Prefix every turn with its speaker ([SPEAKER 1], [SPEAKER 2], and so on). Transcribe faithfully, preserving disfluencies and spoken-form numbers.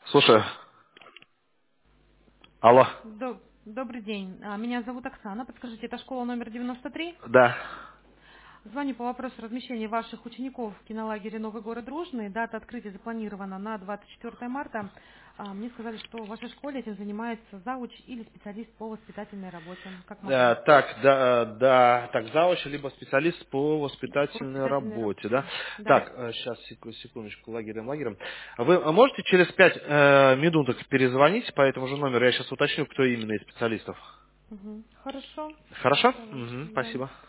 [SPEAKER 1] Слушаю. Алло.
[SPEAKER 2] Доб- Добрый день. А, Меня зовут Оксана. Подскажите, это школа номер девяносто три?
[SPEAKER 1] Да.
[SPEAKER 2] Звоню по вопросу размещения ваших учеников в кинолагере «Новый город Дружный». Дата открытия запланирована на двадцать четвёртое марта. А, Мне сказали, что в вашей школе этим занимается завуч или специалист по воспитательной работе. Как могу?
[SPEAKER 1] Э, так, да, да, так, завуч, либо специалист по
[SPEAKER 2] По
[SPEAKER 1] воспитательной
[SPEAKER 2] воспитательной
[SPEAKER 1] работе, да?
[SPEAKER 2] работе. Да.
[SPEAKER 1] Так, сейчас, секундочку, лагерем, лагерем. Вы можете через пять э, минуток перезвонить по этому же номеру? Я сейчас уточню, кто именно из специалистов.
[SPEAKER 2] Мгм. Хорошо.
[SPEAKER 1] Хорошо?
[SPEAKER 2] Давайте.
[SPEAKER 1] Мгм,
[SPEAKER 2] Да.
[SPEAKER 1] спасибо.